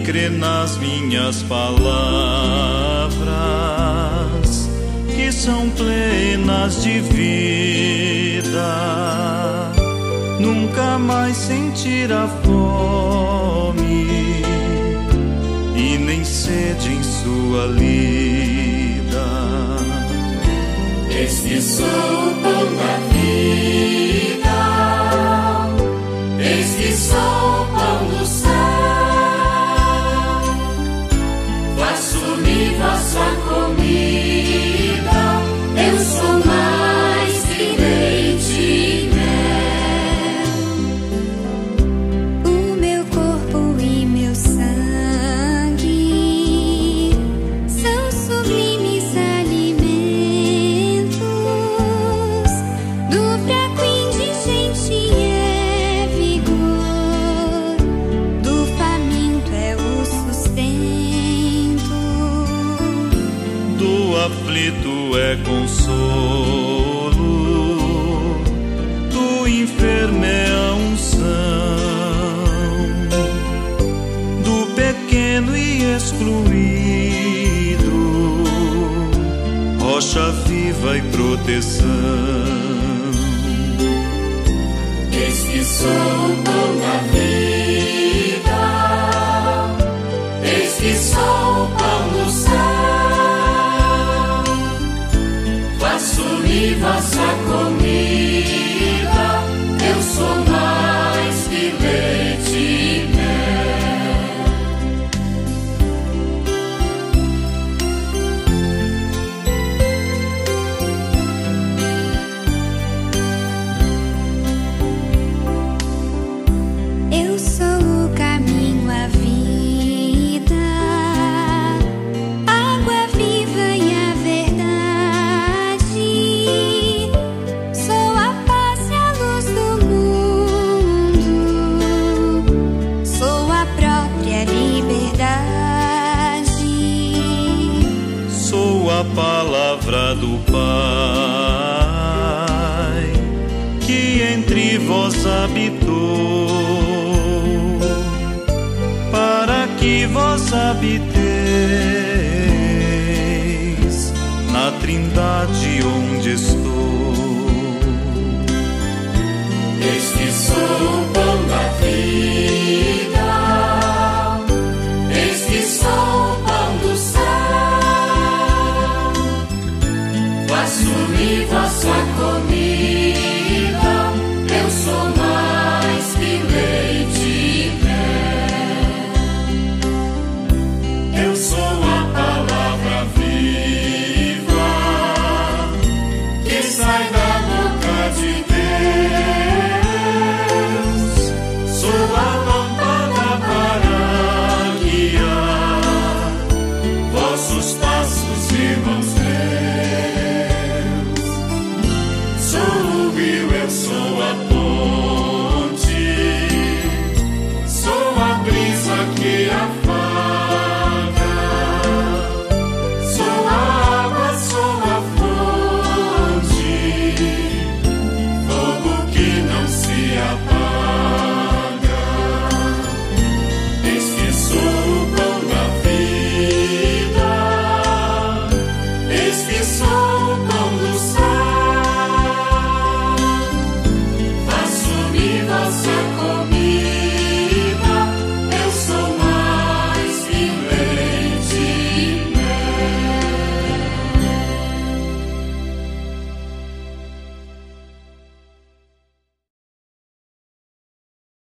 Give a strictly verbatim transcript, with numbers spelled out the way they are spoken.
crê nas minhas palavras, que são plenas de vida, nunca mais sentirá fome e nem sede em sua lida. Eis que sou o pão da vida, eis que sou o pão do céu, faço-me vossa comida, eu sou mais que leite e mel. O meu corpo e meu sangue são sublimes alimentos, do fraco indigente é vigor, do faminto é o sustento, Do aflito é consolo, do enfermo é a unção, do pequeno e excluído, rocha viva e proteção. Eis que sou o pão da vida, eis que sou o pão do céu, faço-me vossa comida, eu sou mais que leite e eu sou o caminho, a vida, água viva e a verdade, sou a paz e a luz do mundo, sou a própria liberdade. Sou a palavra do Pai, que entre vós habitou, para que vós habiteis na Trindade